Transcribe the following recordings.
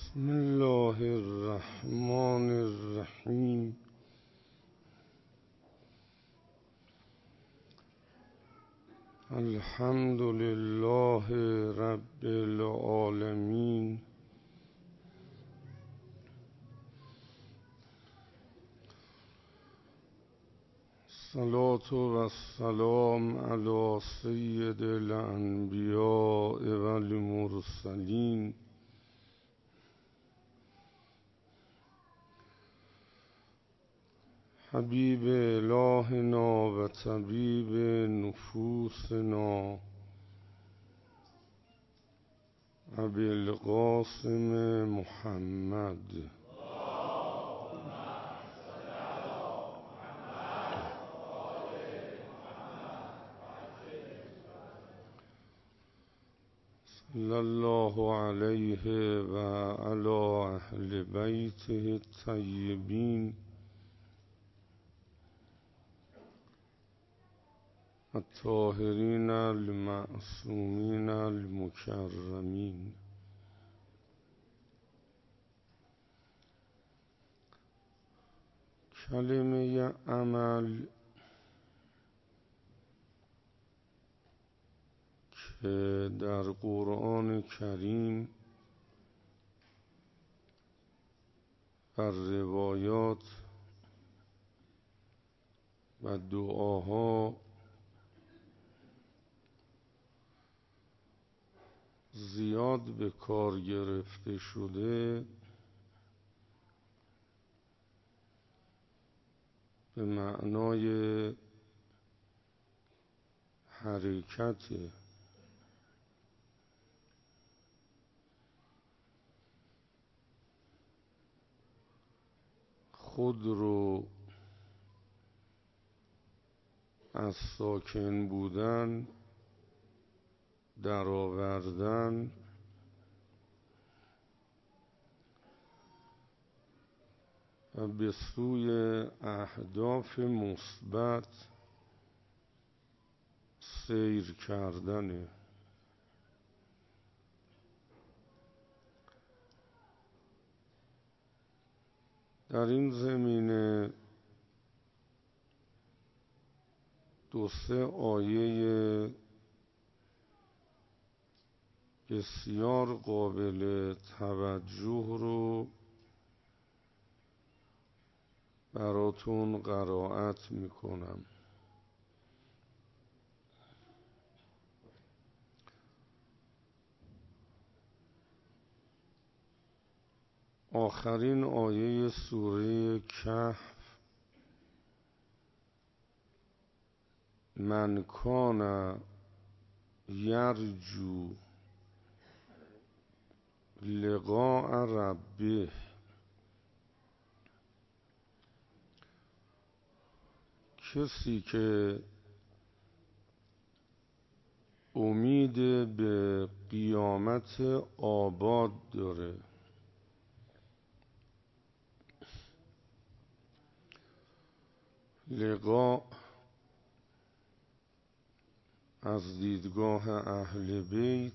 بسم الله الرحمن الرحیم. الحمد لله رب العالمین. الصلاة و السلام علی سید الانبیاء و المرسلین حبیب الهنا و طبیب نفوسنا ابوالقاسم محمد. صلی الله علیه و علی اهل بیته الطیبین الطاهرین المعصومین المکرمین. کلمه عمل که در قرآن کریم و روایات و دعاها زیاد به کار گرفته شده، به معنای حرکت خود رو از ساکن بودن درآوردن و به سوی اهداف مثبت سیر کردن. در این زمینه دو سه آیه بسیار قابل توجه رو براتون قرائت میکنم. آخرین آیه سوره کهف: من کان یرجو لقاء ربه، کسی که امید به قیامت آباد داره، لقاء از دیدگاه اهل بیت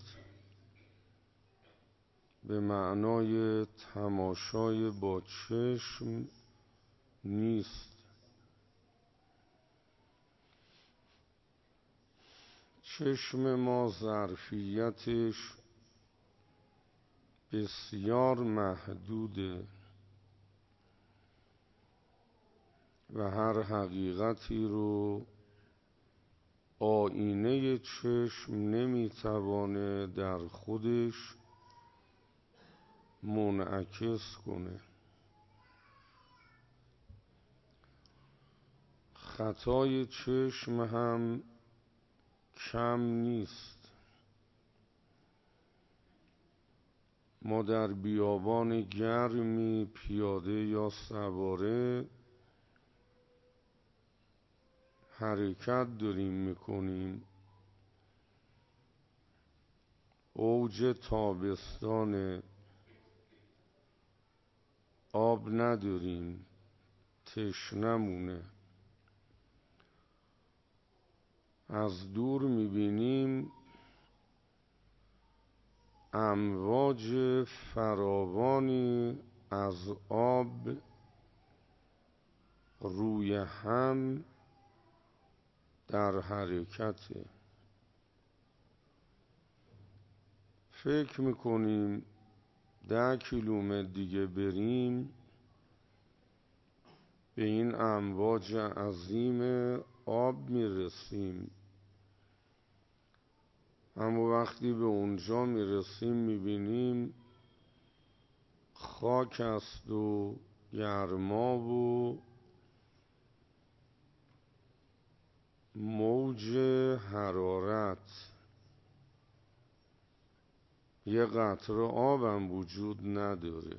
به معنای تماشای با چشم نیست. چشم ما ظرفیتش بسیار محدوده و هر حقیقتی رو آینه چشم نمیتوانه در خودش منعکس کنه. خطای چشم هم کم نیست. ما در بیابان گرمی پیاده یا سواره حرکت داریم میکنیم، اوج تابستان، آب نداریم، تشنمونه، از دور میبینیم امواج فراوانی از آب روی هم در حرکته. فکر میکنیم 10 کیلومتر دیگه بریم به این امواج عظیم آب میرسیم، اما وقتی به اونجا میرسیم میبینیم خاک است و گرما و موج حرارت، یه قطره آبم وجود نداره.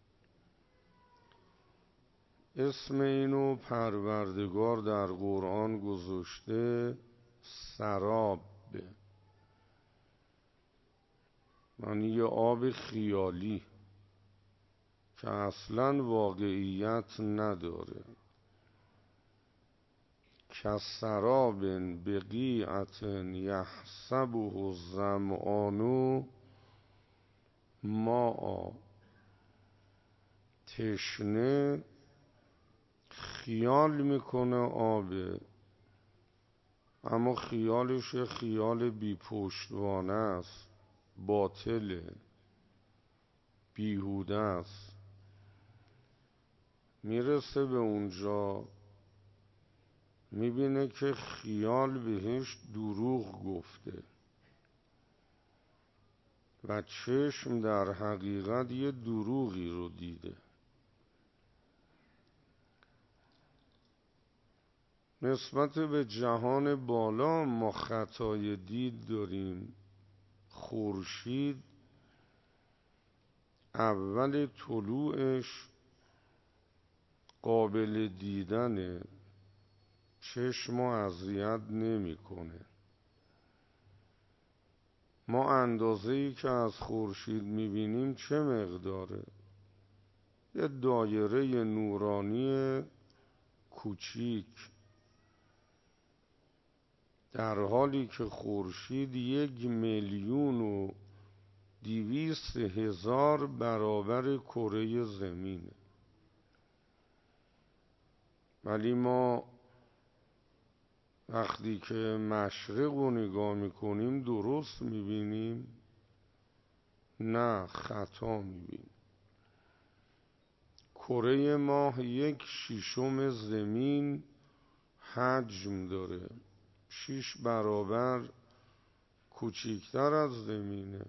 اسم اینو پروردگار در قرآن گذاشته سراب، یعنی یه آب خیالی که اصلا واقعیت نداره. کسراب بقیعة یحسبه الظمآن ماء، تشنه خیال میکنه آبه، اما خیالش خیال بی پشتوانه است، باطله، بیهوده است. میرسه به اونجا میبینه که خیال بهش دروغ گفته و چشم در حقیقت یه دروغی رو دیده. نسبت به جهان بالا ما خطای دید داریم. خورشید اول طلوعش قابل دیدنه، چشم اذیت نمیکنه. ما اندازه‌ای که از خورشید میبینیم چه مقداره؟ یه دایره نورانی کوچیک، در حالی که خورشید 1,200,000 برابر کره زمینه. ولی ما وقتی که مشرق رو نگاه میکنیم درست میبینیم؟ نه، خطا میبینیم. کره ماه 1/6 زمین حجم داره، 6 برابر کوچکتر از زمینه.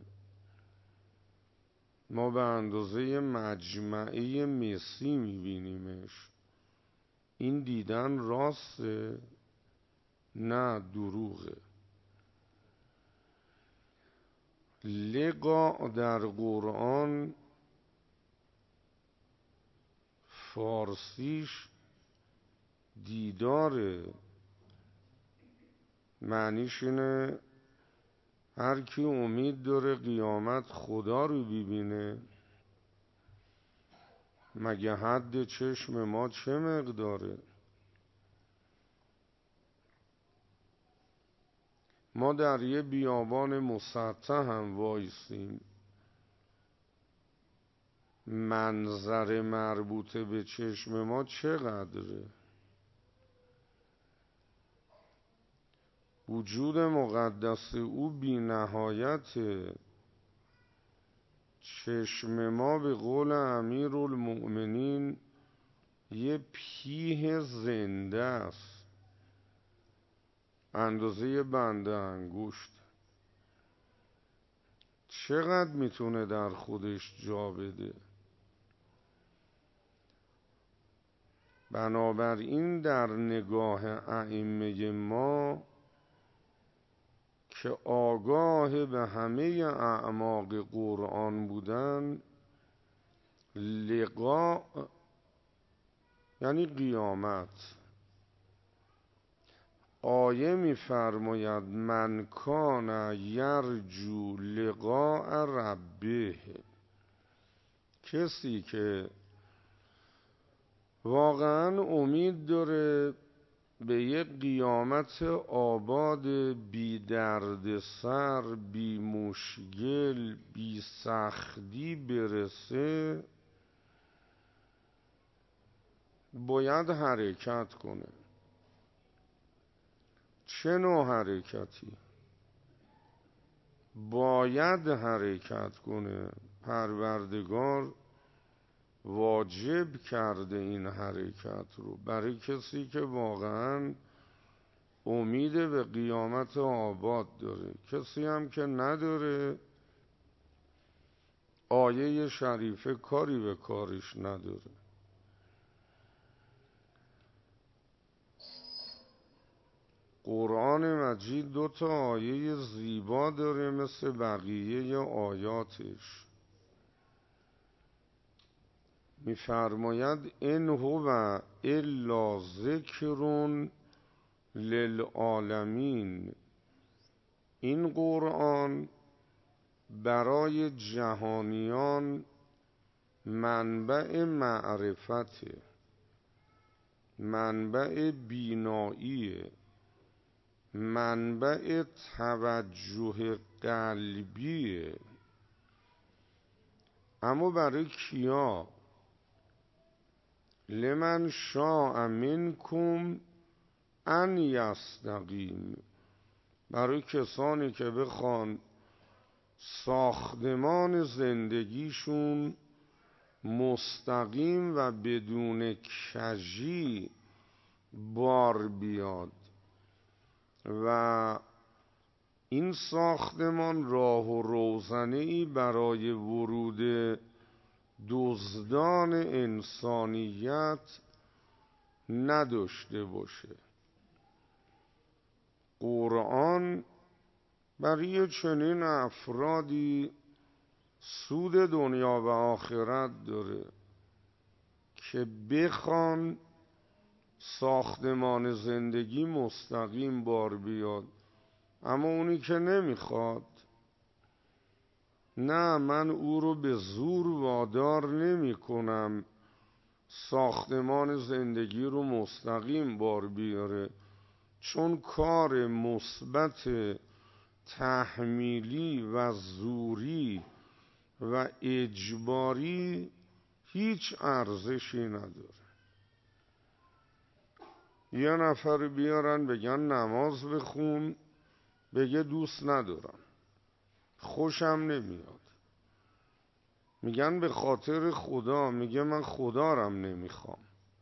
ما به اندازه مجمعه مسی میبینیمش. این دیدن راسته؟ نه، دروغه. لقا در قرآن فارسیش دیداره، معنیش اینه هر کی امید داره قیامت خدا رو ببینه. مگه حد چشم ما چه مقداره؟ ما در یه بیابان مسطح هم وایسیم، منظر مربوطه به چشم ما چقدره؟ وجود مقدس او بی نهایته. چشم ما به قول امیرالمؤمنین یه پیه زنده است، اندازه بنده انگشت. چقدر میتونه در خودش جا بده؟ بنابراین در نگاه ائمه ما که آگاه به همه اعماق قرآن بودن، لقاء یعنی قیامت. آیه می‌فرماید من کان یرجو لقاء ربه، کسی که واقعا امید داره به یک قیامت آباد، بی درد سر، بی مشکل، بی سختی برسه، باید حرکت کنه. چه نوع حرکتی؟ باید حرکت کنه. پروردگار واجب کرده این حرکت رو برای کسی که واقعا امید به قیامت آباد داره. کسی هم که نداره، آیه شریفه کاری به کارش نداره. قرآن مجید 2 آیه زیبا داره مثل بقیه آیاتش. می‌فرماید ان هو الا ذکر للعالمین. این قرآن برای جهانیان منبع معرفته، منبع بیناییه، منبع توجه قلبیه. اما برای کیا؟ لمن شاء منکم ان یستقیم. برای کسانی که بخوان ساختمان زندگیشون مستقیم و بدون کجی بار بیاد و این ساختمان راه و روزنه‌ای برای ورود دزدان انسانیت نداشته باشه. قرآن برای چنین افرادی سود دنیا و آخرت داره که بخوان ساختمان زندگی مستقیم بار بیاد. اما اونی که نمیخواد، نه، من او رو به زور وادار نمی کنم ساختمان زندگی رو مستقیم بار بیاره، چون کار مثبت تحمیلی و زوری و اجباری هیچ ارزشی نداره. یه نفر بیارن بگن نماز بخون، بگه دوست ندارم، خوشم نمیاد. میگن به خاطر خدا، میگه من خدا رم نمیخوام.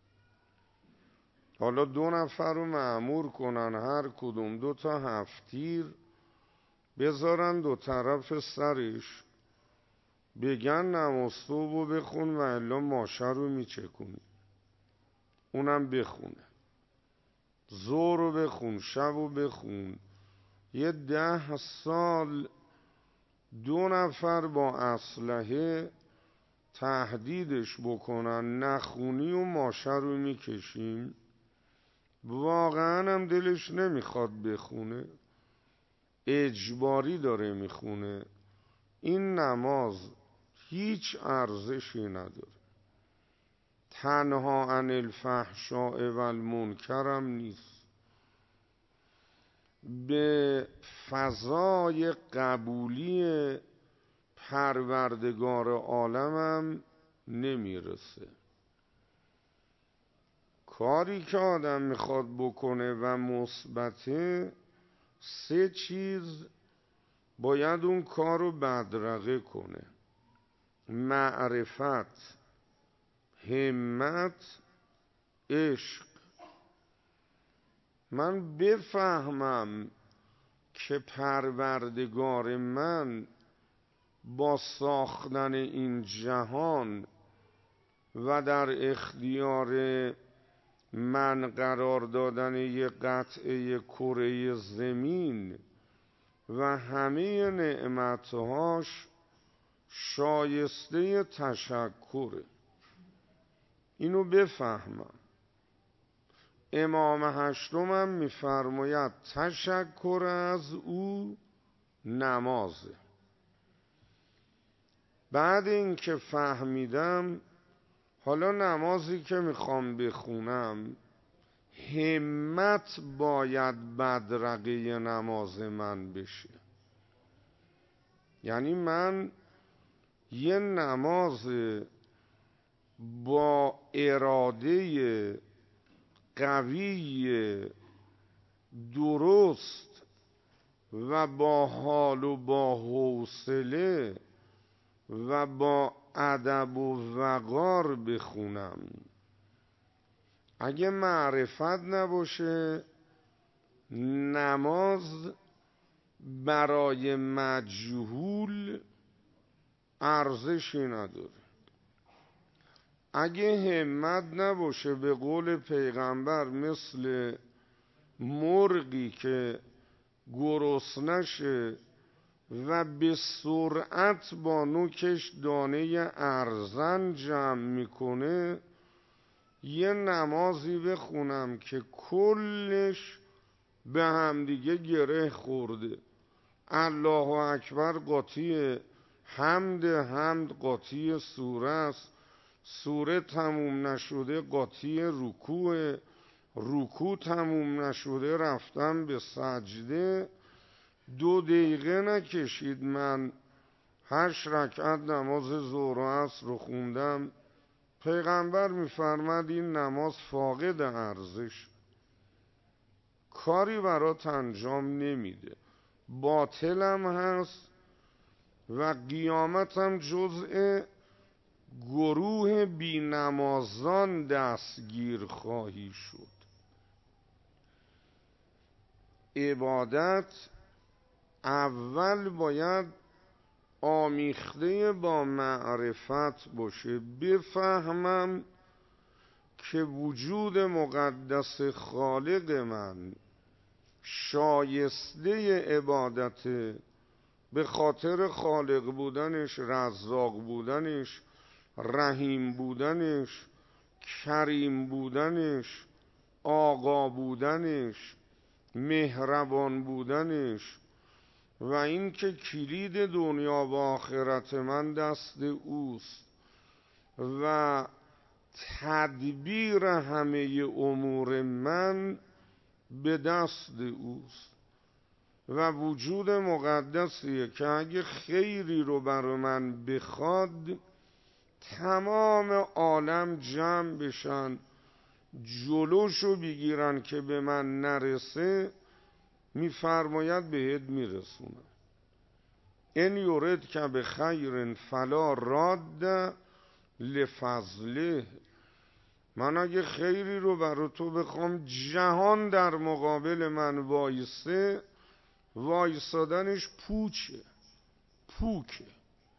حالا 2 نفر رو مأمور کنن هر کدوم 2 تا هفتیر بذارن 2 طرف سرش، بگن نماز صبح بخون و الا ماشه رو میچکونی. اونم بخونه. ظهر رو بخون، شب رو بخون. یه 10 سال 2 نفر با اسلحه تهدیدش بکنن نخونی و ماشه رو میکشیم، واقعا هم دلش نمیخواد بخونه، اجباری داره میخونه. این نماز هیچ ارزشی نداره. تنها عن الفحشاء و المنکر هم نیست، به فضای قبولی پروردگار عالمم نمیرسه. کاری که آدم میخواد بکنه و مثبته، 3 چیز باید اون کار رو بدرقه کنه: معرفت، همت، عشق. من بفهمم که پروردگار من با ساختن این جهان و در اختیار من قرار دادن یه قطعه کره زمین و همه نعمتهاش شایسته تشکره. اینو بفهمم. امام هشتمم میفرماید تشکر از او نمازه. بعد این که فهمیدم، حالا نمازی که میخوام بخونم همت باید بدرقه نماز من بشه. یعنی من یه نماز با اراده قوی درست و با حال و با حوصله و با ادب و وقار بخونم. اگه معرفت نباشه نماز برای مجهول ارزشی نداره. اگه همت نباشه به قول پیغمبر مثل مرغی که گرسنشه و به سرعت با نوکش دانه ارزن جمع میکنه، یه نمازی بخونم که کلش به همدیگه گره خورده. الله اکبر قاطی حمد قاطی سوره است، سوره تموم نشده قاطی رکوع تموم نشده رفتم به سجده. 2 دقیقه نکشید من 8 رکعت نماز ظهر و عصر رو خوندم. پیغمبر میفرماد این نماز فاقد ارزش، کاری برات انجام نمیده، باطلم هست و قیامتم جزء گروه بی نمازان دستگیر خواهی شد. عبادت اول باید آمیخته با معرفت باشه. بفهمم که وجود مقدس خالق من شایسته عبادته، به خاطر خالق بودنش، رزاق بودنش، رحیم بودنش، کریم بودنش، آقا بودنش، مهربان بودنش و این که کلید دنیا و آخرت من دست اوست و تدبیر همه امور من به دست اوست و وجود مقدسیه که اگه خیری رو برای من بخواد تمام عالم جمع بشن جلوشو بگیرن که به من نرسه، میفرماید بهت میرسونم. این یورد که به خیر فلا راد لفضله. من اگه خیری رو برای تو بخوام جهان در مقابل من وایسادنش پوکه.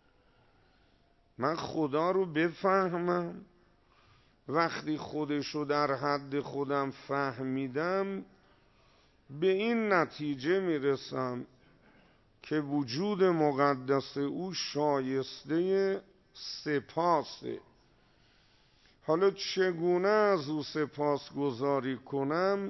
من خدا رو بفهمم، وقتی خودشو در حد خودم فهمیدم به این نتیجه میرسم که وجود مقدس او شایسته سپاسه. حالا چگونه از او سپاس گذاری کنم؟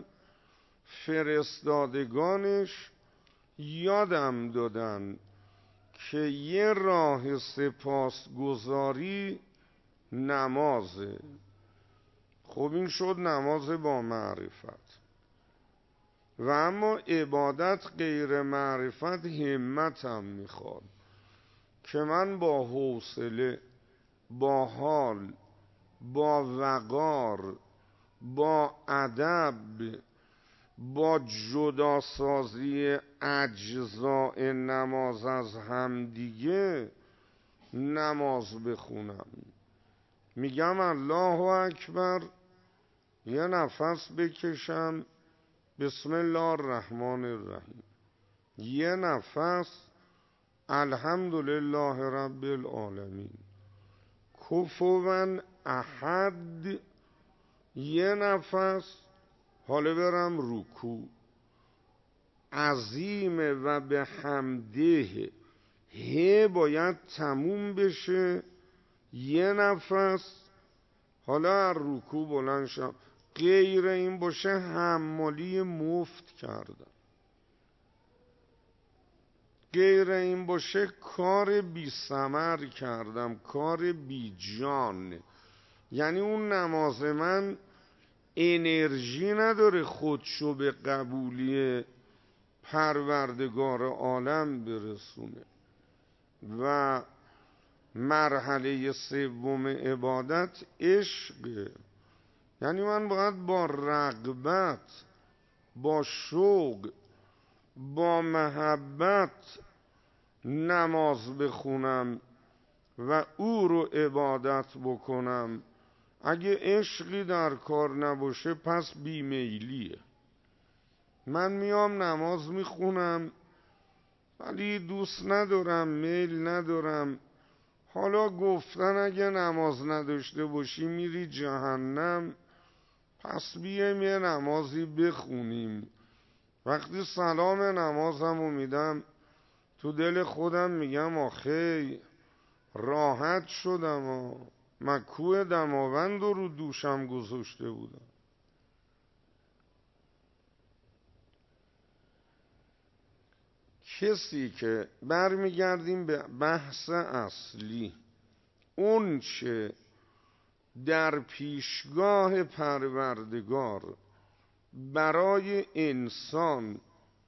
فرستادگانش یادم دادن که یه راه سپاس گذاری نمازه. خب این شد نماز با معرفت. و اما عبادت غیر معرفت همتم میخواد که من با حوصله، با حال، با وقار، با ادب، با جداسازی اجزاء نماز از همدیگه نماز بخونم. میگم الله اکبر، یه نفس بکشم بسم الله الرحمن الرحیم، یه نفس الحمدلله رب العالمین، کفوا احد، یه نفس حالا برم رکوع، عظیمه و به حمده باید تموم بشه، یه نفس حالا از رکوع بلند شم. غیر این باشه حمالی مفت کردم، غیر این باشه کار بی ثمر کردم، کار بی جان. یعنی اون نماز من انرژی نداره خودشو به قبولی پروردگار عالم برسونه. و مرحله سوم عبادت عشقه. یعنی من باید با رغبت، با شوق، با محبت نماز بخونم و او رو عبادت بکنم. اگه عشقی در کار نباشه پس بیمیلیه. من میام نماز میخونم ولی دوست ندارم، میل ندارم. حالا گفتن اگه نماز نداشته باشی میری جهنم، پس بیایم یه نمازی بخونیم. وقتی سلام نمازمو میدم تو دل خودم میگم آخه راحت شدم و مکوه دماوند رو دوشم گذاشته بودم. کسی که برمیگردیم به بحث اصلی، اون چه در پیشگاه پروردگار برای انسان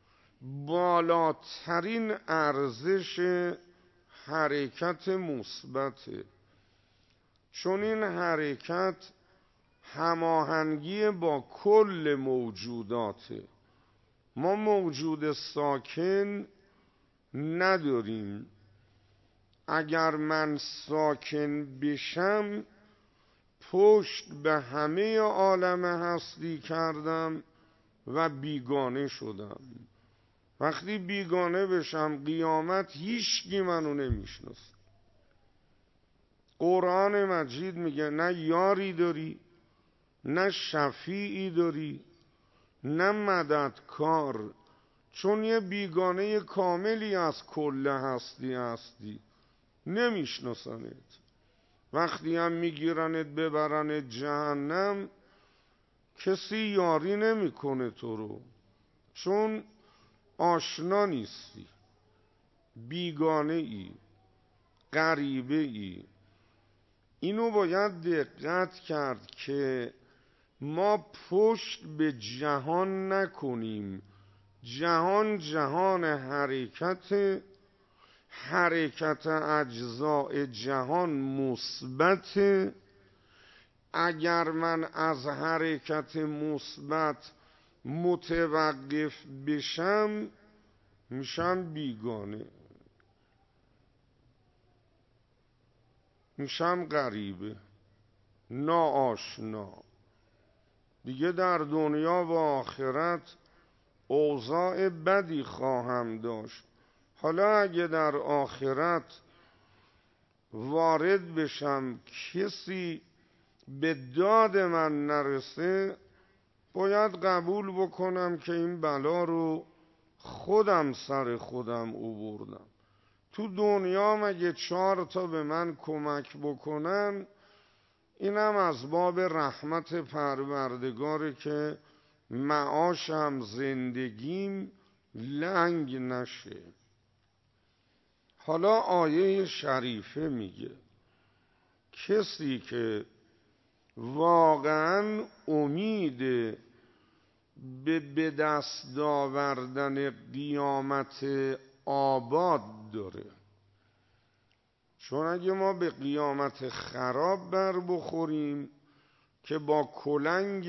بالاترین ارزش حرکت مثبته، چون این حرکت هماهنگی با کل موجوداته. ما موجود ساکن نداریم. اگر من ساکن بشم پشت به همه عالم هستی کردم و بیگانه شدم. وقتی بیگانه بشم قیامت هیچکی منو نمیشناسه. قرآن مجید میگه نه یاری داری، نه شفیعی داری، نه مددکار، چون یه بیگانه کاملی از کل هستی نمیشناسنت. وقتی هم میگیرنت ببرنت جهنم کسی یاری نمیکنه تو رو، چون آشنا نیستی، بیگانه ای، غریبه ای. اینو باید دقت کرد که ما پشت به جهان نکنیم. جهان حرکت اجزاء جهان مثبت. اگر من از حرکت مثبت متوقف بشم میشم بیگانه، میشم غریبه، ناآشنا. دیگه در دنیا و آخرت اوضاع بدی خواهم داشت. حالا اگه در آخرت وارد بشم کسی به داد من نرسه، باید قبول بکنم که این بلا رو خودم سر خودم آوردم. تو دنیا مگه 4 تا به من کمک بکنن، اینم از باب رحمت پروردگاره که معاشم، زندگیم لنگ نشه. حالا آیه شریفه میگه کسی که واقعا امید به دست آوردن قیامت آباد داره، چون اگه ما به قیامت خراب بر بخوریم که با کلنگ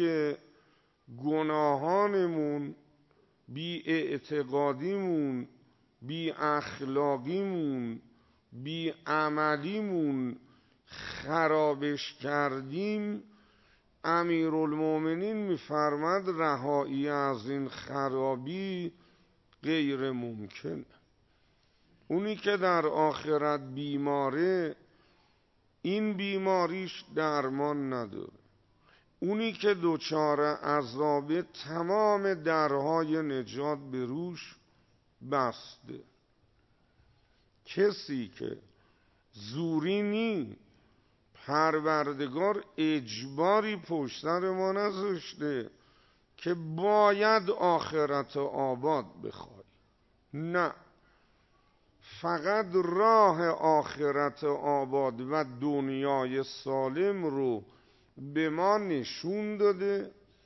گناهانمون، بی اعتقادیمون، بی اخلاقیمون، بی عملیمون خرابش کردیم، امیرالمومنین میفرماد رهایی از این خرابی غیر ممکن. اونی که در آخرت بیماره، این بیماریش درمان نداره. اونی که دچار عذاب، تمام درهای نجات به روش بسته. کسی که زوری نی، پروردگار اجباری پشت سر ما نذاشته که باید آخرت آباد بخوای. نه، فقط راه آخرت آباد و دنیای سالم رو به ما نشون داده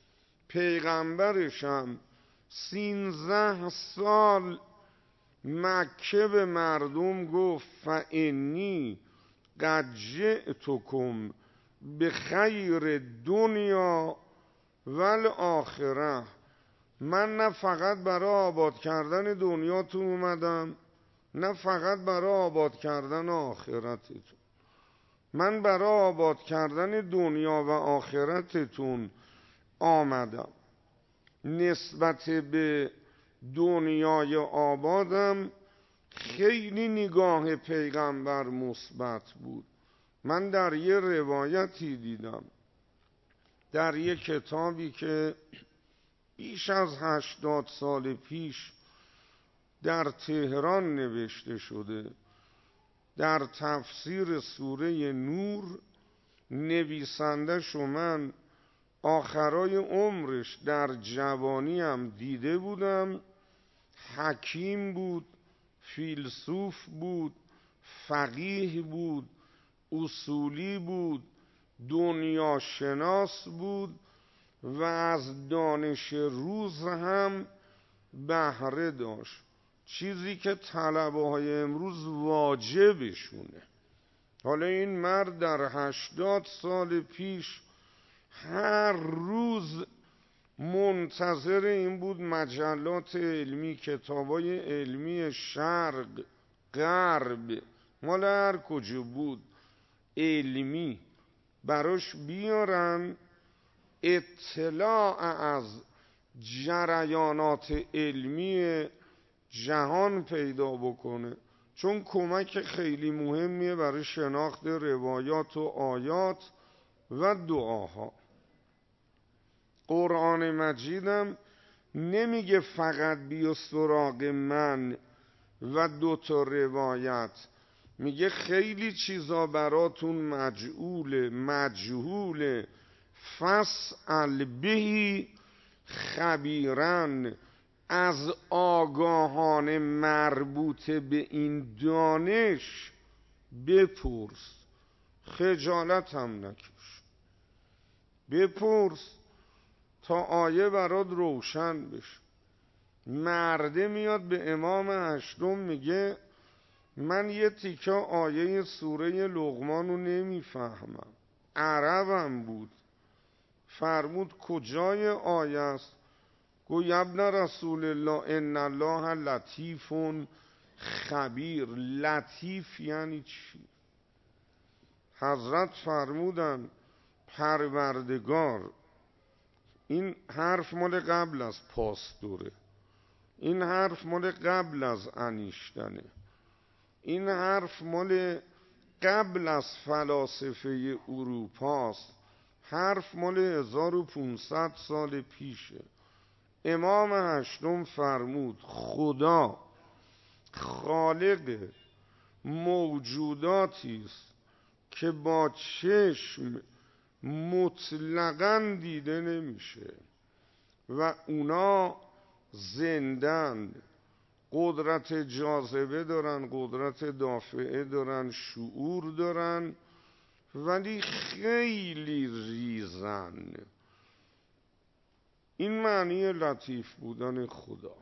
پیغمبرشم 13 سال مکه به مردم گفت فانی قد جئتکم بخیر دنیا والآخره، من نه فقط برای آباد کردن دنیاتون اومدم، نه فقط برای آباد کردن آخرتتون، من برای آباد کردن دنیا و آخرتتون آمدم. نسبت به دنیای آبادم خیلی نگاه پیغمبر مثبت بود. من در یه روایتی دیدم، در یه کتابی که بیش از 80 سال پیش در تهران نوشته شده، در تفسیر سوره نور، نویسندش و من آخرای عمرش در جوانی هم دیده بودم. حکیم بود، فیلسوف بود، فقیه بود، اصولی بود، دنیا شناس بود و از دانش روز هم بهره داشت، چیزی که طلبه های امروز واجبشونه. حالا این مرد در 80 سال پیش هر روز منتظر این بود مجلات علمی، کتابای علمی شرق غرب مال هر کجا بود علمی براش بیارن، اطلاع از جریانات علمی جهان پیدا بکنه، چون کمک خیلی مهمیه برای شناخت روایات و آیات و دعاها. قرآن مجیدم نمیگه فقط بیا سراغ من و 2 تا روایت، میگه خیلی چیزا براتون مجهوله فاسأل بهی خبیرن، از آگاهان مربوط به این دانش بپرس، خجالت هم نکش، بپرس تا آیه برات روشن بشه. مرده میاد به امام هشتم میگه من یه تیکه آیه سوره لقمان رو نمیفهمم، عربم بود. فرمود کجای آیه است؟ گو ابن رسول الله ان الله لطیف خبیر. لطیف یعنی چی؟ حضرت فرمودن پروردگار، این حرف مال قبل از پاستوره، این حرف مال قبل از انیشتنه، این حرف مال قبل از فلاسفه اروپاست، حرف مال 1500 سال پیشه. امام هشتم فرمود خدا خالق موجوداتی است که با چشم مطلقاً دیده نمیشه و اونا زندن، قدرت جاذبه دارن، قدرت دافعه دارن، شعور دارن، ولی خیلی ریزن. این معنی لطیف بودن خدا،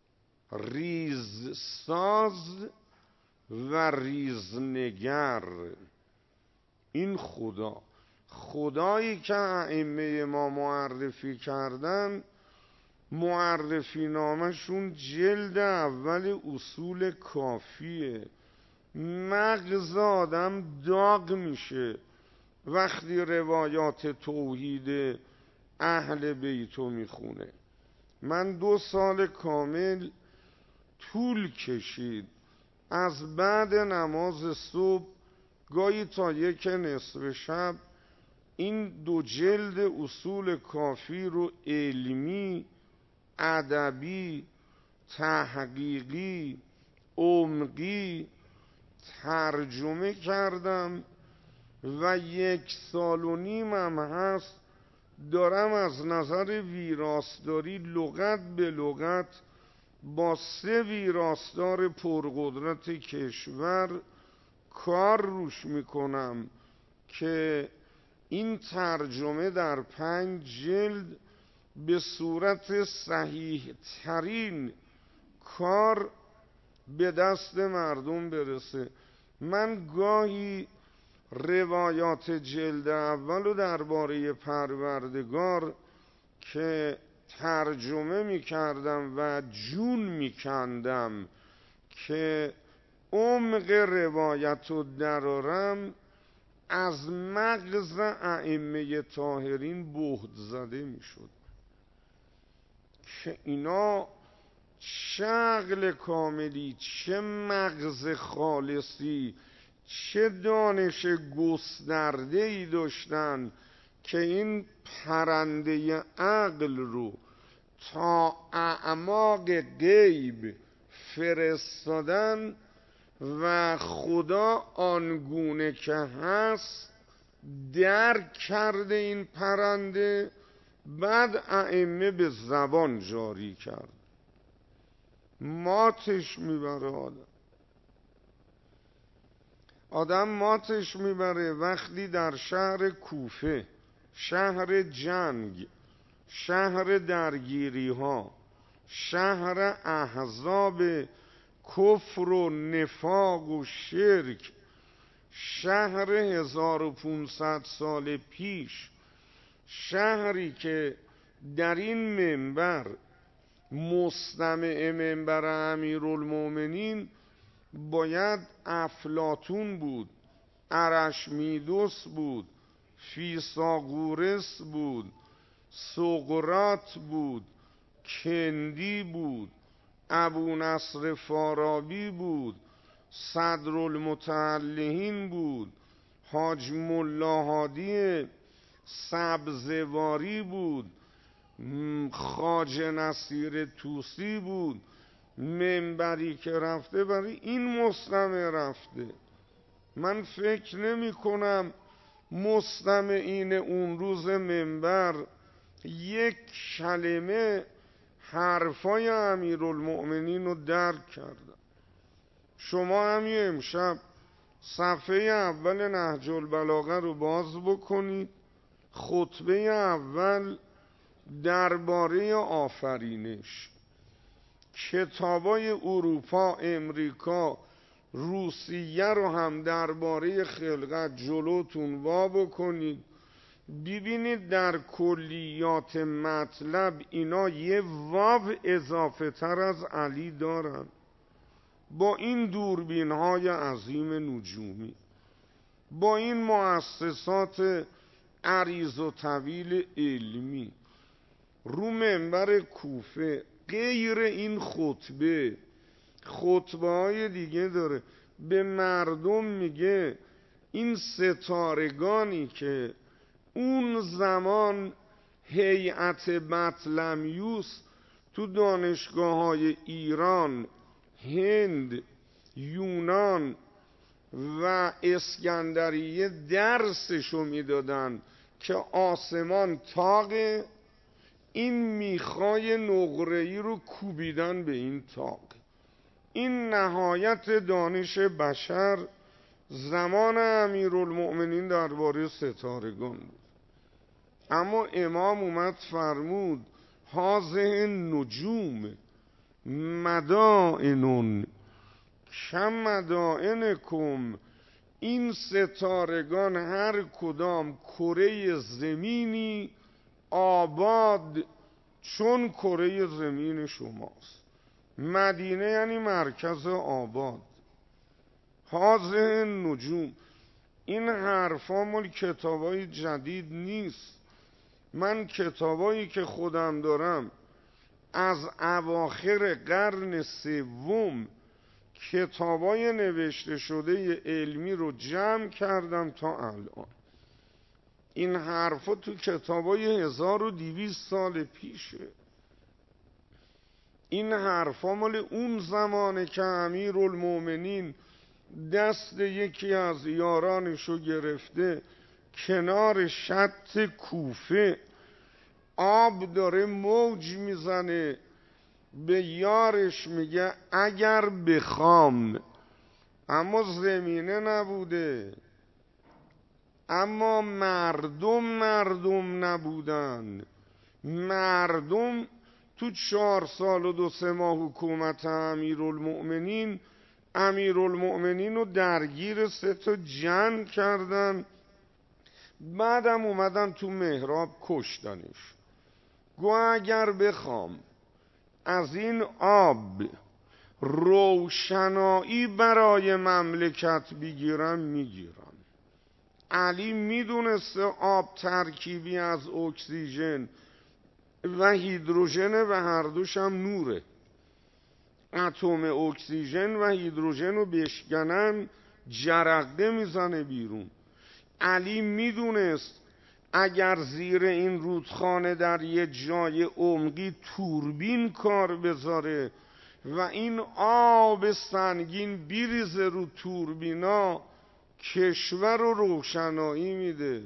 ریزساز و ریزنگر. این خدایی که ائمه ما معرفی کردن، معرفی نامشون جلد اول اصول کافیه. مغز آدم داغ میشه وقتی روایات توحید اهل بیتو میخونه. من 2 سال کامل طول کشید از بعد نماز صبح گاهی تا 1 نصف شب این 2 جلد اصول کافی رو علمی، ادبی، تحقیقی، عمقی ترجمه کردم و 1.5 سال هم هست دارم از نظر ویراستاری لغت به لغت با 3 ویراستار پرقدرت کشور کار روش میکنم که این ترجمه در 5 جلد به صورت صحیح ترین کار به دست مردم برسه. من گاهی روایات جلد اول و درباره پروردگار که ترجمه میکردم و جون میکندم که عمق روایت رو درارم، از مغز ائمه طاهرین بهت زده میشد که اینا چه عقل کاملی، چه مغز خالصی، چه دانش گسترده‌ای داشتن که این پرنده عقل رو تا اعماق غیب فرستادن و خدا آنگونه که هست درک کرده این پرنده، بعد ائمه به زبان جاری کرد. ماتش میبره آدم ماتش میبره وقتی در شهر کوفه، شهر جنگ، شهر درگیری ها، شهر احزاب کفر و نفاق و شرک، شهر 1500 سال پیش، شهری که در این منبر مستمع منبر امیرالمومنین باید افلاطون بود، ارشمیدس بود، فیثاغورس بود، سقراط بود، کندی بود، ابو نصر فارابی بود، صدرالمتعلهین بود، حاج ملا هادی سبزواری بود، خواجه نصیر طوسی بود. منبری که رفته برای این مستمع رفته. من فکر نمی کنم مستمعین اون روز منبر یک کلمه حرفای امیرالمؤمنین رو درک کردن. شما همین امشب صفحه اول نهج البلاغه رو باز بکنید، خطبه اول درباره آفرینش، کتابای اروپا، امریکا، روسیه رو هم درباره خلقت جلوتون وا بکنید، ببینید در کلیات مطلب اینا یه واو اضافه تر از علی دارن. با این دوربین های عظیم نجومی، با این مؤسسات عریض و طویل علمی، رو منبر کوفه، غیر این خطبه های دیگه داره، به مردم میگه این ستارگانی که اون زمان هیئت بطلمیوس تو دانشگاه های ایران، هند، یونان و اسکندریه درسشو میدادن که آسمان تاقه، این میخای نقره‌ای رو کوبیدن به این تاق. این نهایت دانش بشر زمان امیرالمؤمنین درباره ستارگان بود. اما امام اومد فرمود هذه نجوم مدائن کم مدائنکم، این ستارگان هر کدام کره زمینی آباد چون کره زمین شماست. مدینه یعنی مرکز آباد. هذه نجوم، این حرفا مال کتابای جدید نیست. من کتابایی که خودم دارم از اواخر قرن سوم کتابای نوشته شده علمی رو جمع کردم تا الان. این حرفا تو کتابای 1200 سال پیشه. این حرفا مال اون زمانه که امیرالمومنین دست یکی از یارانشو گرفته کنار شط کوفه، آب داره موج میزنه، به یارش میگه اگر بخوام، اما زمینه نبوده، اما مردم نبودن، مردم تو 4 سال و 2-3 ماه حکومت امیرالمؤمنین رو درگیر 3 تا جنگ کردن، بعدم اومدن تو محراب کشتنش. گو اگر بخوام از این آب روشنایی برای مملکت بگیرم میگیرم. علی میدونسته آب ترکیبی از اکسیژن و هیدروژن و هر دوش هم نوره. اتم اکسیژن و هیدروژن رو بشکنن جرقه میزنه بیرون. علی میدونست اگر زیر این رودخانه در یه جای عمقی توربین کار بذاره و این آب سنگین بریزه رو توربینا، کشور رو روشنایی میده.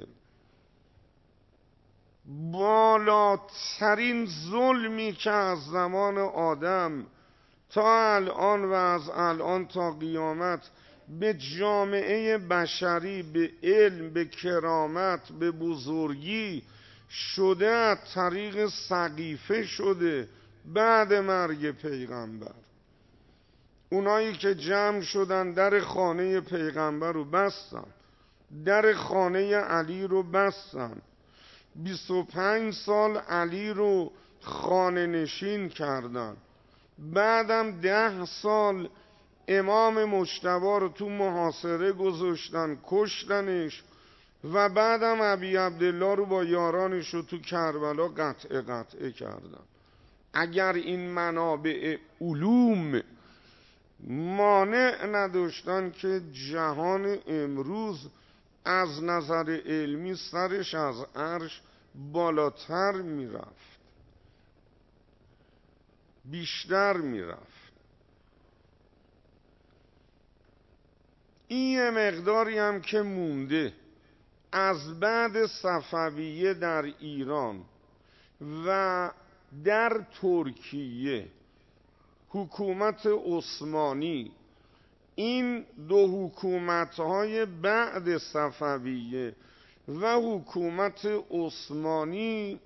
بالاترین ظلمی که از زمان آدم تا الان و از الان تا قیامت به جامعه بشری، به علم، به کرامت، به بزرگی شده از طریق سقیفه شده بعد مرگ پیغمبر. اونایی که جمع شدن در خانه پیغمبر رو بستن، در خانه علی رو بستن، 25 سال علی رو خانه نشین کردن، بعدم 10 سال امام مجتبی رو تو محاصره گذاشتن، کشتنش، و بعدم ابی عبدالله رو با یارانش رو تو کربلا قطعه کردن. اگر این منابع علوم مانع نداشتن که جهان امروز از نظر علمی سرش از عرش بالاتر میرفت، بیشتر میرفت. این یه مقداری هم که مونده از بعد صفویه در ایران و در ترکیه حکومت عثمانی، این 2 حکومت‌های بعد صفویه و حکومت عثمانی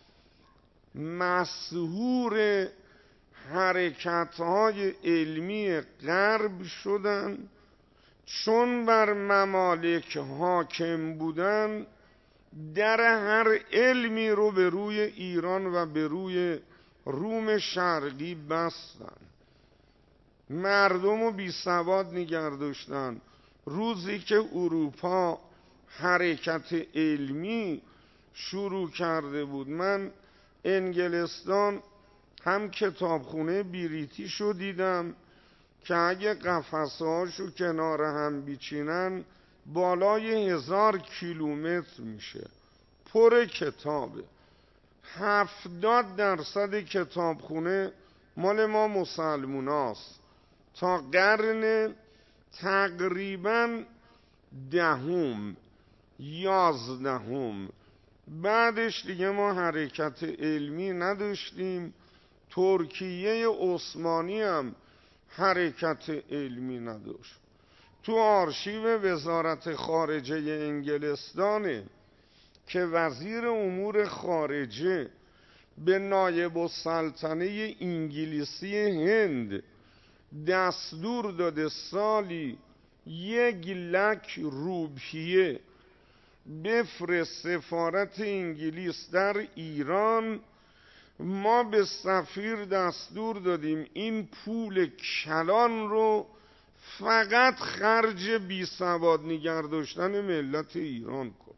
مسحور حرکت‌های علمی غرب شدن، چون بر ممالک حاکم بودن در هر علمی رو به روی ایران و به روی روم شرقی بستن. مردم رو بی سواد نگه داشتن. روزی که اروپا حرکت علمی شروع کرده بود، من انگلستان هم کتابخونه بریتیشو دیدم که اگه قفسه هاشو کنار هم بیچینن بالای 1000 کیلومتر میشه، پر کتابه. 70% کتابخونه مال ما مسلموناست. تا قرن تقریبا 10م 11م بعدش دیگه ما حرکت علمی نداشتیم. ترکیه عثمانی هم حرکت علمی نداشت. تو آرشیو وزارت خارجه انگلستانه که وزیر امور خارجه به نایب السلطنه انگلیسی هند دستور داده سالی 1,00,000 روپیه بفرست سفارت انگلیس در ایران. ما به سفیر دستور دادیم این پول کلان رو فقط خرج بی سواد نگه داشتن ملت ایران کن.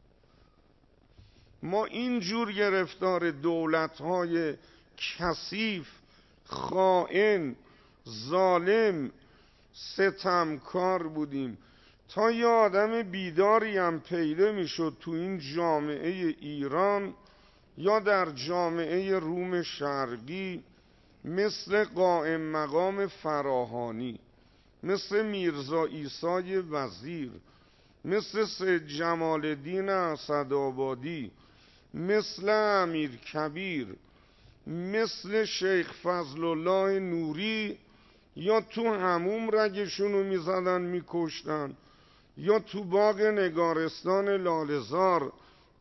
ما اینجور گرفتار دولت‌های کثیف، خائن، ظالم، ستمکار بودیم. تا یه آدم بیداری هم پیدا میشد تو این جامعه ایران یا در جامعه روم شرقی، مثل قائم مقام فراهانی، مثل میرزا عیسی وزیر، مثل سید جمال الدین اسدآبادی، مثل امیر کبیر، مثل شیخ فضل الله نوری، یا تو هموم رگشونو میزدن میکشتن، یا تو باغ نگارستان لاله‌زار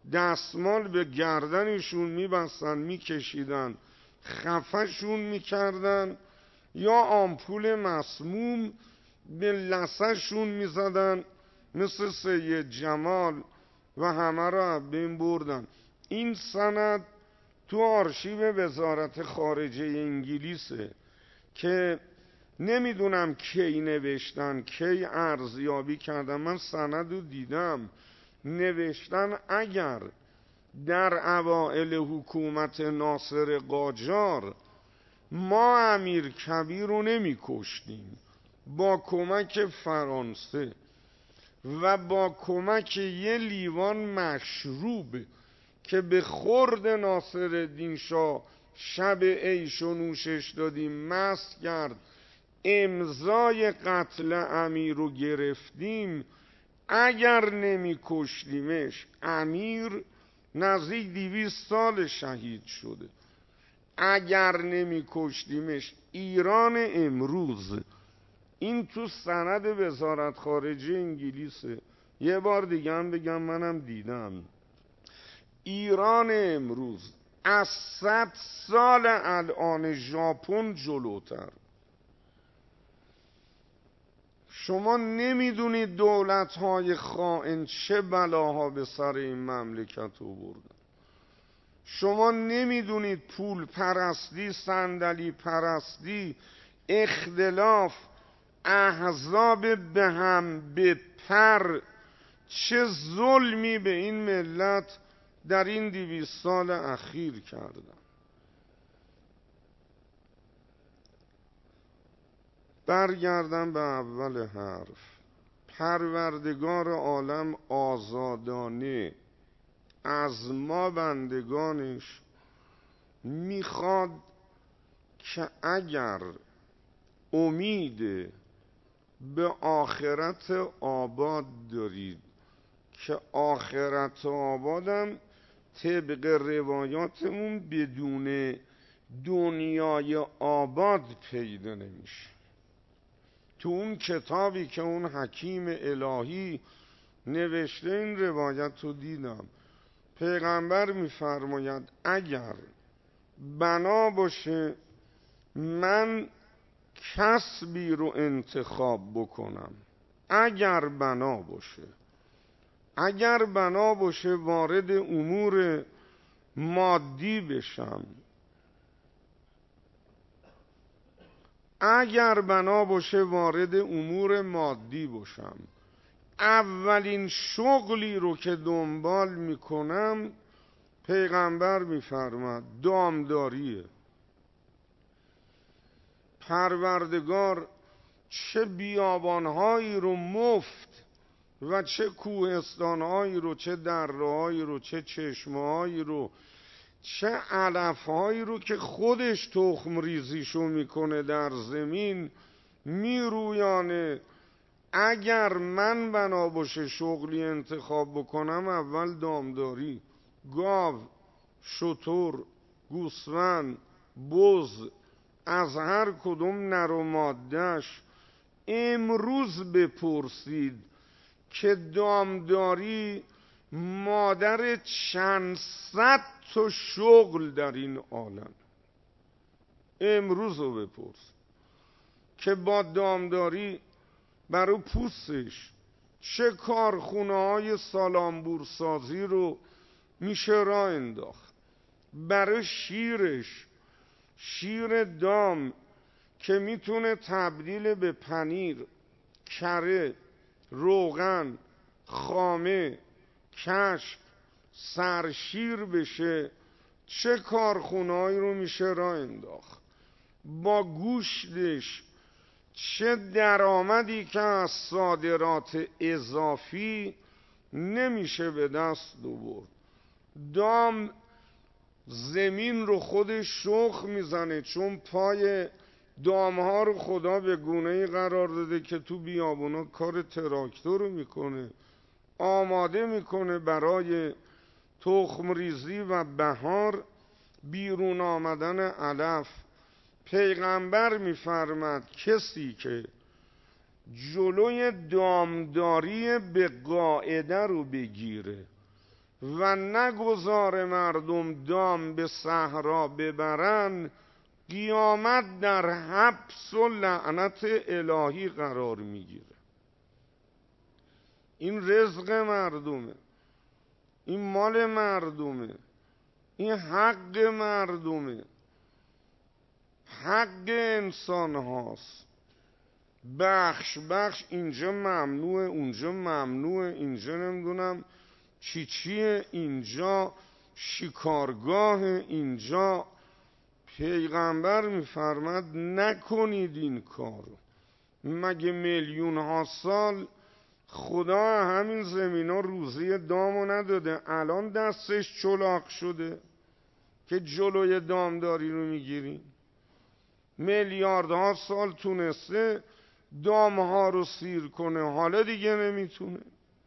دستمال به گردنشون میبستن میکشیدن خفشون میکردن، یا آمپول مسموم به لثه‌شون میزدن مثل سید جمال و همه را بین بردن. این سند تو آرشیو وزارت خارجه انگلیسه که نمیدونم کی نوشتن، کی ارزیابی کردن. من سند رو دیدم، نوشتن اگر در اوائل حکومت ناصر قاجار ما امیرکبیر رو نمی کشتیم، با کمک فرانسه و با کمک یه لیوان مشروب که به خورد ناصرالدین شاه شب عیش و نوشش دادیم مست کرد، امضای قتل امیر رو گرفتیم، اگر نمی کشتیمش امیر نزدیک 200 سال شهید شده، اگر نمی کشتیمش ایران امروز. این تو سند وزارت خارجه انگلیسه. یه بار دیگه هم بگم منم دیدم، ایران امروز از 100 سال الان ژاپن جلوتر. شما نمیدونید دولت‌های خائن چه بلاها به سر این مملکت آوردن. شما نمیدونید پول پرستی، صندلی پرستی، اختلاف، احزاب به هم به پر چه ظلمی به این ملت در این 200 سال اخیر کردن. برگردم به اول حرف. پروردگار عالم آزادانه از ما بندگانش میخواد که اگر امید به آخرت آباد دارید، که آخرت آبادم طبق روایاتمون بدون دنیای آباد پیدا نمیشه. تو اون کتابی که اون حکیم الهی نوشته این روایت رو دیدم. پیغمبر میفرماید اگر بنا باشه من کسبی رو انتخاب بکنم، اگر بنا باشه وارد امور مادی بشم، اگر بنا باشه وارد امور مادی باشم، اولین شغلی رو که دنبال میکنم پیغمبر میفرماد دامداریه. پروردگار چه بیابانهایی رو مفت و چه کوهستانهایی رو، چه درهایی رو، چه چشمهایی رو، چه علفهایی رو که خودش تخم ریزیشو میکنه در زمین میرویانه. اگر من بنا باشه شغلی انتخاب بکنم، اول دامداری، گاو، شتر، گوسفند، بز، از هر کدوم نر و ماده‌اش. امروز بپرسید که دامداری مادر چند صد تا شغل در این عالم. امروز رو بپرس که با دامداری برای پوستش چه کارخونه های سالامبورسازی رو میشه راه انداخت. برای شیرش، شیر دام که میتونه تبدیل به پنیر، کره، روغن، خامه، کشک، سرشیر بشه، چه کارخونه‌ای رو میشه راه انداخت. با گوشتش چه درآمدی که از صادرات اضافی نمیشه به دست آورد. دام زمین رو خودش شخ میزنه، چون پای دامها رو خدا به گونه‌ای قرار داده که تو بیابونا کار تراکتور رو میکنه، آماده میکنه برای تخم ریزی و بهار، بیرون آمدن علف. پیغمبر میفرماد کسی که جلوی دامداری به قاعده رو بگیره و نگذار مردم دام به صحرا ببرن، قیامت در حبس و لعنت الهی قرار میگیره. این رزق مردمه، این مال مردمه، این حق مردمه، حق انسان هاست. بخش اینجا ممنوعه، اونجا ممنوعه، اینجا نمیدونم چیه، اینجا شکارگاه، اینجا. پیغمبر میفرماد نکنید این کارو. مگه میلیون ها سال خدا همین زمین ها روزی دامو نداده؟ الان دستش چلاق شده که جلوی دامداری رو میگیریم؟ میلیاردها سال تونسته دامها رو سیر کنه، حالا دیگه نمیتونه.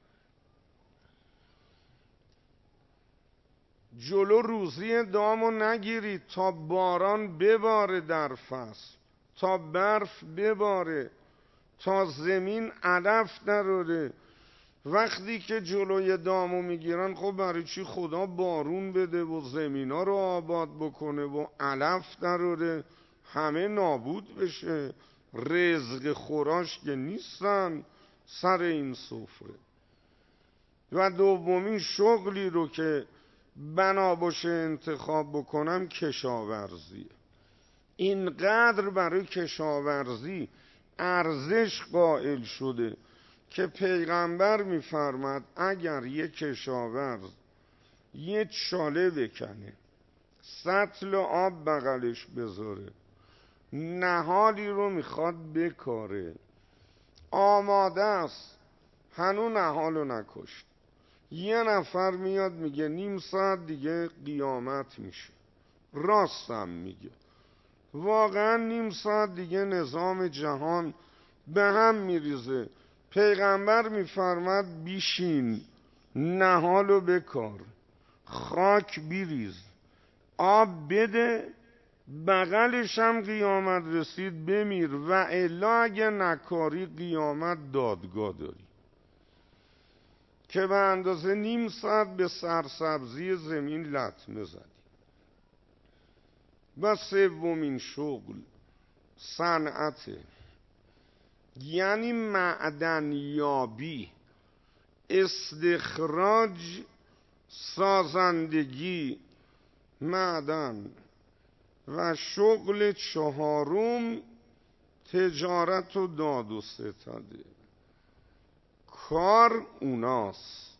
جلو روزی دامو نگیرید تا باران بباره در فصل، تا برف بباره، تا زمین علف نروده. وقتی که جلوی دامو میگیرن، خب برای چی خدا بارون بده و زمینا رو آباد بکنه و علف نروده؟ همه نابود بشه، رزق خوراش که نیستن سر این سفره. و دومین شغلی رو که بنا باشه انتخاب بکنم کشاورزیه. اینقدر برای کشاورزی ارزش قائل شده که پیغمبر میفرماد اگر یک کشاورز یه چاله بکنه، سطل آب بغلش بذاره، نهالی رو میخواد بکاره، آماده است، هنو نهالو نکشت، یه نفر میاد میگه نیم ساعت دیگه قیامت میشه، راستم میگه. واقعا نیم ساعت دیگه نظام جهان به هم میریزه. پیغمبر میفرماد بیشین، نهالو بکار، خاک بیریز، آب بده، بغلش هم قیامت رسید بمیر، و الا اگه نکاری قیامت دادگاه داری. که به اندازه نیم ساعت به سرسبزی زمین لطمه زدی. و سومین شغل صنعته، یعنی معدنیابی، استخراج، سازندگی معدن. و شغل چهارم تجارت و داد و ستده. کار اوناست.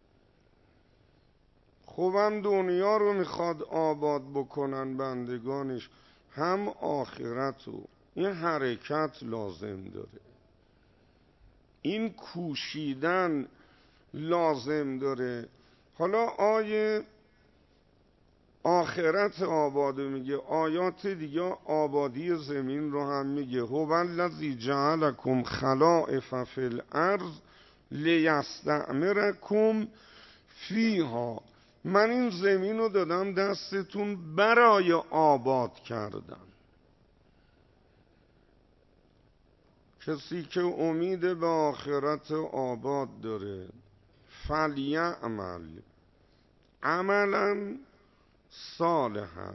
خوبم دنیا رو میخواد آباد بکنن بندگانش، هم آخرت رو. این حرکت لازم داره، این کوشیدن لازم داره. حالا آیه آخرت آباد میگه، آیات دیگه آبادی زمین رو هم میگه. هو الذی جعلکم خلائف فی الارض لیستعمرکم فیها. من این زمین رو دادم دستتون برای آباد کردن. کسی که امید به آخرت آباد داره، فلیعمل عملا صالحا،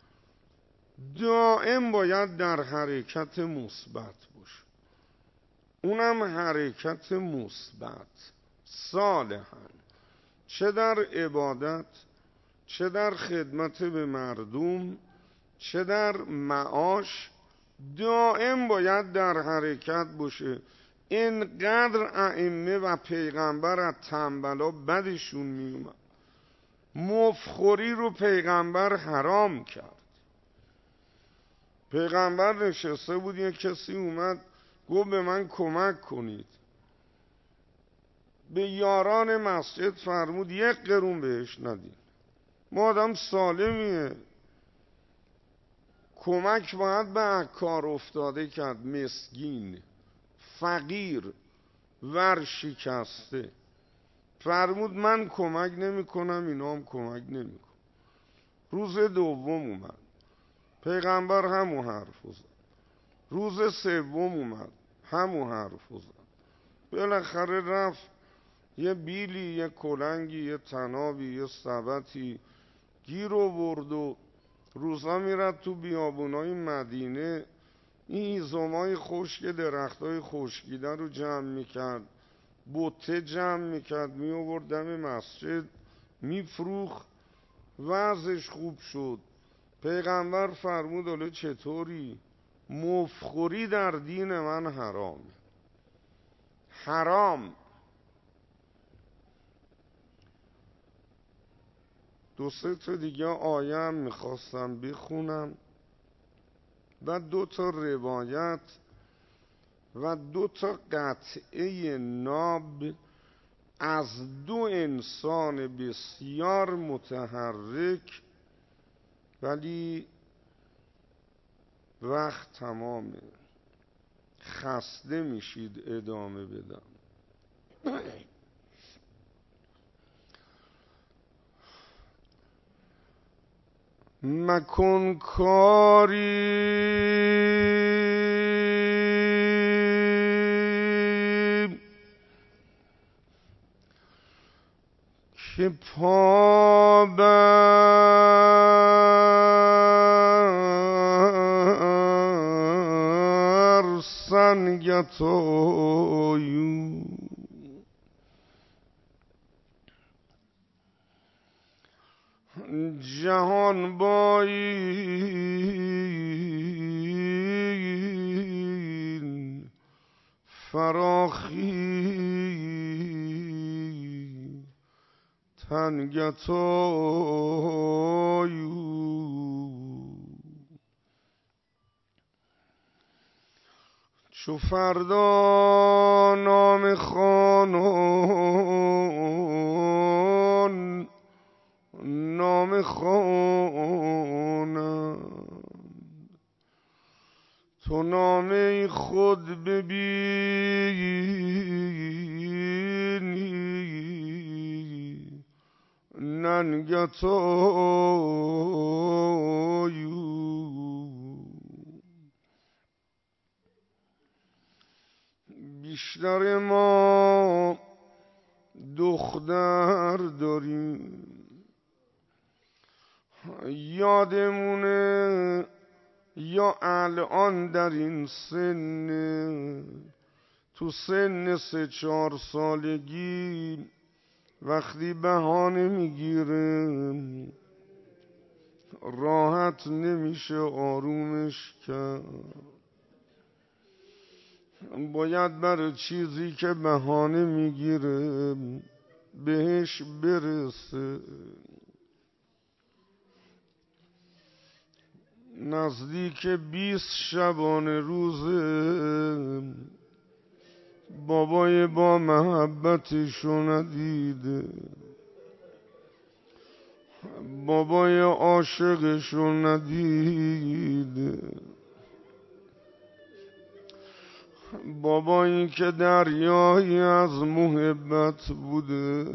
دائم باید در حرکت مثبت باشه. اونم حرکت مثبت، صالحا، چه در عبادت، چه در خدمت به مردم، چه در معاش، دائم باید در حرکت باشه. اینقدر ائمه و پیغمبر از تنبلا بدشون میومد. مفخوری رو پیغمبر حرام کرد. پیغمبر نشسته بود، یک کسی اومد گفت به من کمک کنید. به یاران مسجد فرمود 1 قرون بهش ندید. ما آدم سالمیه، کمک باید به کار افتاده کرد، مسکین، فقیر، ورشکسته. فرمود من کمک نمی کنم، اینا هم کمک نمی کن. روز دوم اومد، پیغمبر همون حرف زد. روز سوم اومد، همون حرف زد. بالاخره رفت یه بیلی، یه کلنگی، یه تنابی، یه سبتی گیر آورد و روزا میرد تو بیابونای مدینه این هیزمای خشک درختای خشکیده رو جمع میکرد، بوته جمع میکرد، می آورد دم مسجد میفروخت، وضعش خوب شد. پیغمبر فرمود حالا چطوری؟ مفخوری در دین من حرام. دو سه تا دیگه آیه هم میخواستم بخونم و 2 تا روایت و 2 تا قطعه ناب از 2 انسان بسیار متحرک، ولی وقت تمامه، خسته میشید ادامه بدم. مکن کاری که پا بر سنگت آیو، جهان باین فراخی تنگت آیو، چو فردا نام خانان نام خوانند، تو نامه خود ببینی ننگت آیو، بیشتر ما دختر داریم، یادمونه یا الان در این سن، تو سن 3-4 سالگی وقتی بهانه میگیره راحت نمیشه آرومش کرد، باید برای چیزی که بهانه میگیره بهش برسه. نزدیک 20 شبانه روزه بابای با محبتشو ندیده، بابای عاشقشو ندیده، بابایی که دریایی از محبت بوده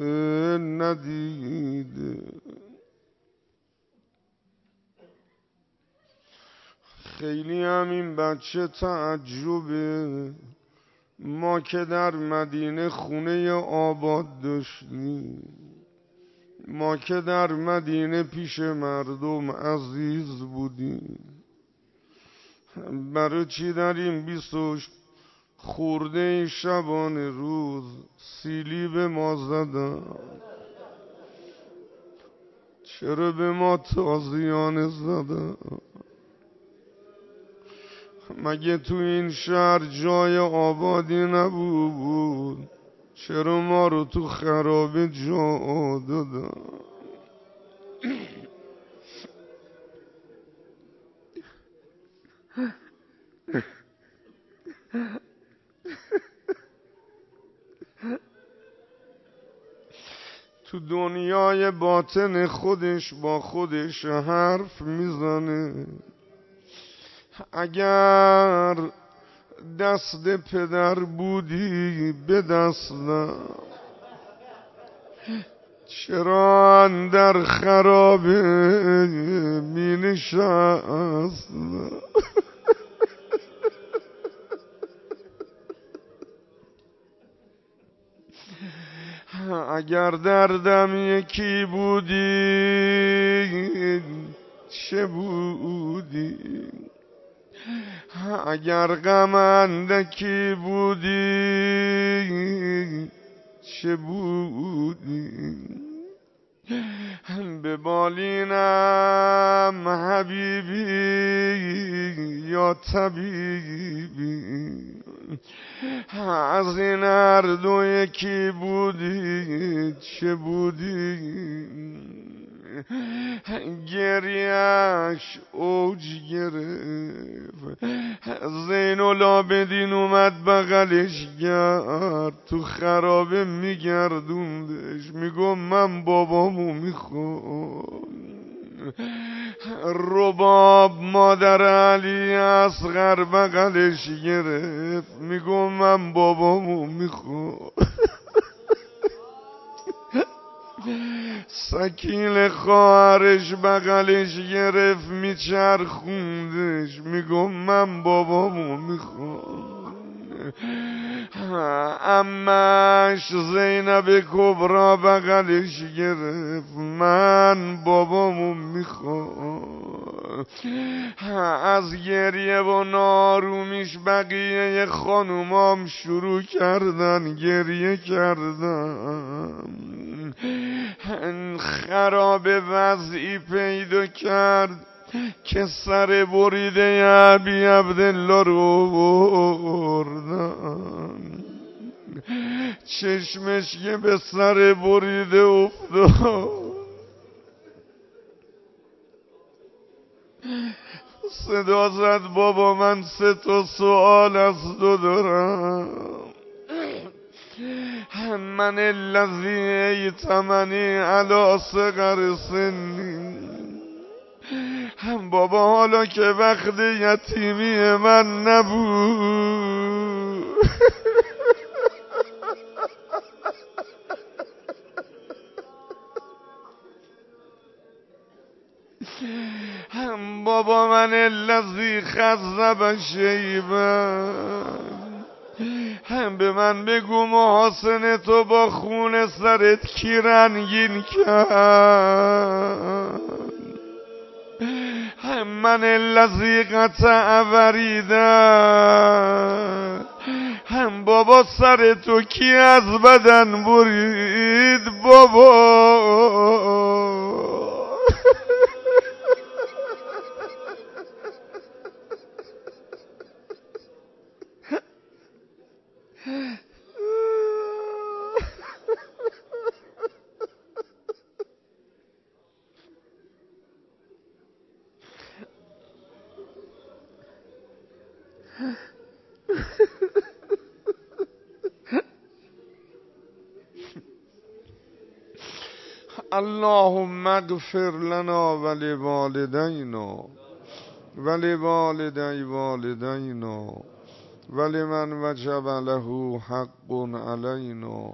ندیده. خیلی هم این بچه تعجبه، ما که در مدینه خونه آباد داشتیم، ما که در مدینه پیش مردم عزیز بودیم، برای چی در این 20 خورده شبانه روز سیلی به ما زدن؟ چرا به ما تازیانه زدن؟ مگه تو این شهر جای آبادی نبود؟ چرا ما رو تو خرابه جا دادن؟ تو دنیای باطن خودش با خودش حرف میزنه، اگر دست پدر بودی به دستم، چرا اندر خرابه می نشستم؟ اگر دردم یکی بودی چه بودی، اگر غم اندکی بودی چه بودی، به بالینم حبیبی یا طبیبی، از این هر دو یکی بودی چه بودی، گریهش اوج گرفت، زین العابدین اومد بغلش کرد، تو خرابه میگردوندش، میگم من بابامو میخوام. رباب مادر علی اصغر بغلش گرفت، میگم من بابامو میخوام. سکین خواهرش بغلش گرفت میچرخوندش، میگم من بابامو میخوام. امش زینب کبرا بغلش گرفت، من بابامو میخوام. از گریه و نارومیش بقیه خانومام شروع کردن گریه کردن. خراب وضعی پیدا کرد که سر بریده ابی عبدالله رو بردن، چشمش که به سر بریده افتاد، صدا زد بابا من 3 سوال از تو دارم. من الذی ایتمنی علی صغر سنی، بابا حالا که وقت یتیمی من نبود، بابا من الذی خذب شیبا، به من بگو محاسن تو با خون سرت کی رنگین کرد. من الذی قطع وریدن، بابا سر تو کی از بدن برید بابا. اللهم اغفر لنا ولوالدینا ولوالدی والدینا ولمن وجب له حق علینا.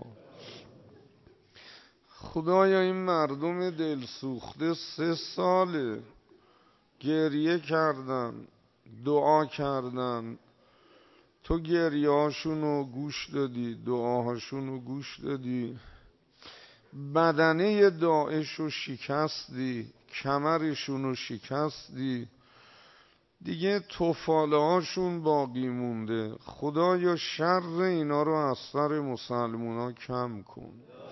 خدایا این مردم دلسوخته 3 ساله گریه کردن، دعا کردن، تو گریه هاشونو گوش دادی، دعاهاشونو گوش دادی، بدنه داعشو شکستی، کمرشونو شکستی، دیگه توفاله هاشون باقی مونده. خدایا شر اینا رو از سر مسلمونا کم کن.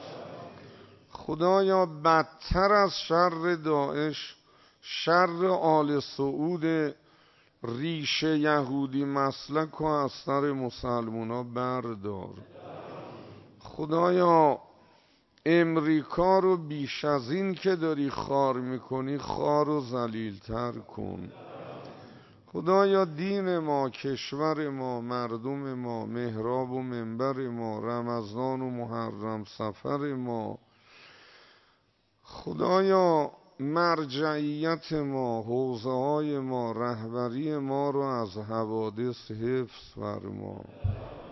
خدایا بدتر از شر داعش شر آل سعود ریشه یهودی مسلک و از سر مسلمونا بردار. خدایا امریکا رو بیش از این که داری خار میکنی خار و ذلیل‌تر کن. خدایا دین ما، کشور ما، مردم ما، محراب و منبر ما، رمضان و محرم سفر ما، خدایا مرجعیت ما، حوزه های ما، رهبری ما رو از حوادث حفظ فرما.